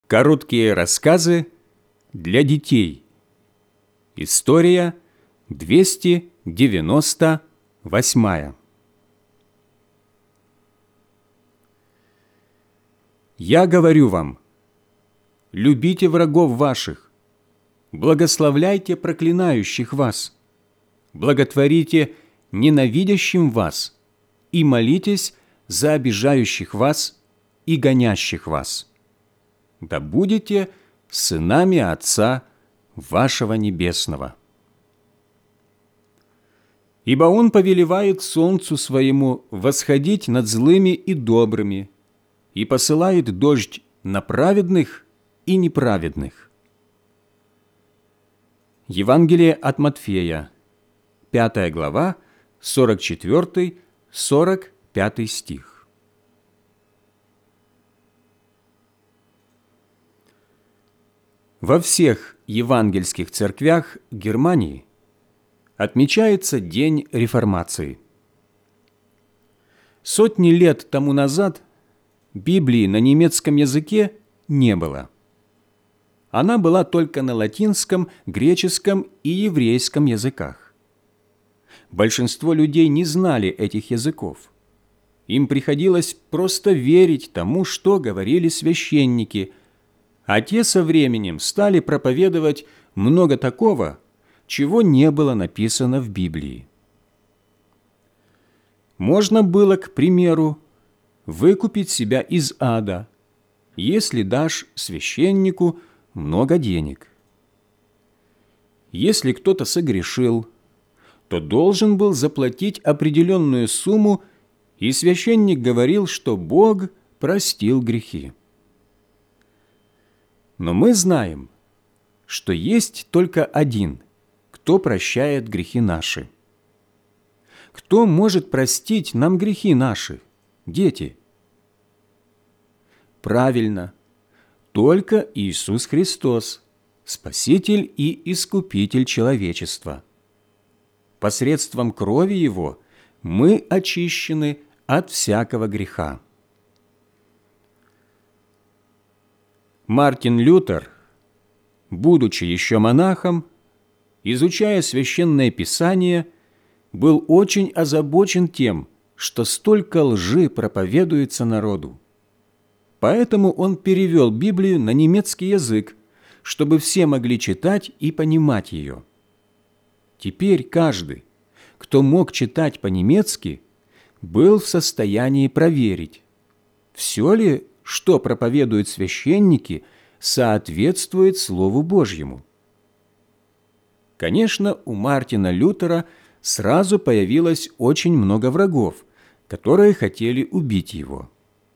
Короткие рассказы для детей. История 298. Я говорю вам, любите врагов ваших, благословляйте проклинающих вас, благотворите ненавидящим вас и молитесь за обижающих вас и гонящих вас. Да будете сынами Отца вашего Небесного. Ибо Он повелевает солнцу своему восходить над злыми и добрыми и посылает дождь на праведных и неправедных. Евангелие от Матфея, 5 глава, 44-45 стих. Во всех евангельских церквях Германии отмечается День Реформации. Сотни лет тому назад Библии на немецком языке не было. Она была только на латинском, греческом и еврейском языках. Большинство людей не знали этих языков. Им приходилось просто верить тому, что говорили священники, а те со временем стали проповедовать много такого, чего не было написано в Библии. Можно было, к примеру, выкупить себя из ада, если дашь священнику много денег. Если кто-то согрешил, то должен был заплатить определенную сумму, и священник говорил, что Бог простил грехи. Но мы знаем, что есть только один, кто прощает грехи наши. Кто может простить нам грехи наши, дети? Правильно, только Иисус Христос, Спаситель и Искупитель человечества. Посредством крови Его мы очищены от всякого греха. Мартин Лютер, будучи еще монахом, изучая Священное Писание, был очень озабочен тем, что столько лжи проповедуется народу. Поэтому он перевел Библию на немецкий язык, чтобы все могли читать и понимать ее. Теперь каждый, кто мог читать по-немецки, был в состоянии проверить, все ли, что проповедуют священники, соответствует Слову Божьему. Конечно, у Мартина Лютера сразу появилось очень много врагов, которые хотели убить его.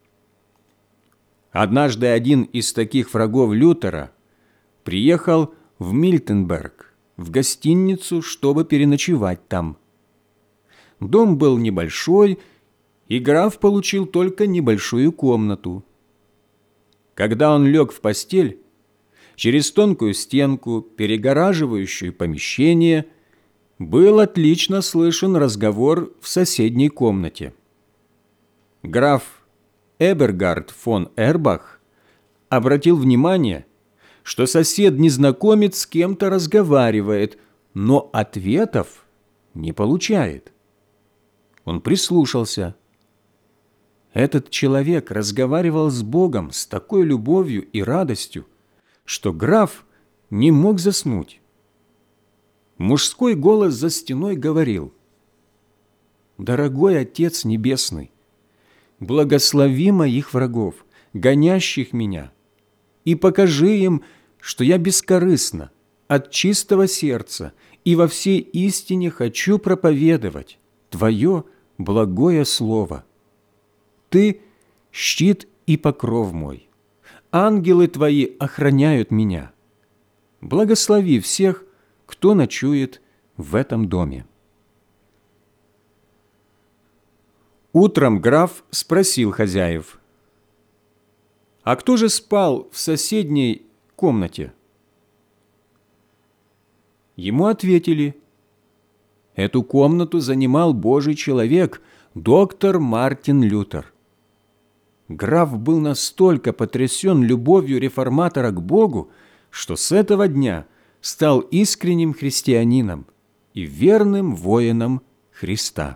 Однажды один из таких врагов Лютера приехал в Мильтенберг, в гостиницу, чтобы переночевать там. Дом был небольшой, и граф получил только небольшую комнату. Когда он лег в постель, через тонкую стенку, перегораживающую помещение, был отлично слышен разговор в соседней комнате. Граф Эбергард фон Эрбах обратил внимание, что сосед-незнакомец с кем-то разговаривает, но ответов не получает. Он прислушался. Этот человек разговаривал с Богом с такой любовью и радостью, что граф не мог заснуть. Мужской голос за стеной говорил: «Дорогой Отец Небесный, благослови моих врагов, гонящих меня, и покажи им, что я бескорыстно, от чистого сердца и во всей истине хочу проповедовать Твое благое Слово. Ты – щит и покров мой. Ангелы Твои охраняют меня. Благослови всех, кто ночует в этом доме». Утром граф спросил хозяев: «А кто же спал в соседней комнате?» Ему ответили: «Эту комнату занимал Божий человек, доктор Мартин Лютер». граф был настолько потрясен любовью реформатора к Богу, что с этого дня стал искренним христианином и верным воином Христа.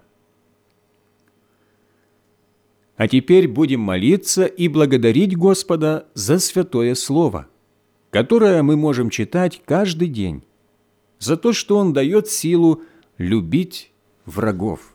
А теперь будем молиться и благодарить Господа за святое Слово, которое мы можем читать каждый день, за то, что Он дает силу любить врагов.